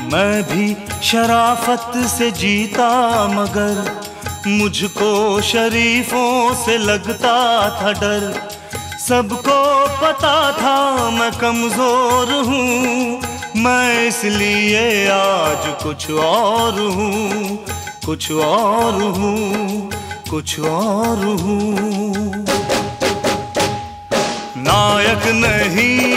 मैं भी शराफत से जीता मगर मुझको शरीफों से लगता था डर। सबको पता था मैं कमजोर हूँ, मैं इसलिए आज कुछ और हूँ, कुछ और हूँ, कुछ और हूँ। नायक नहीं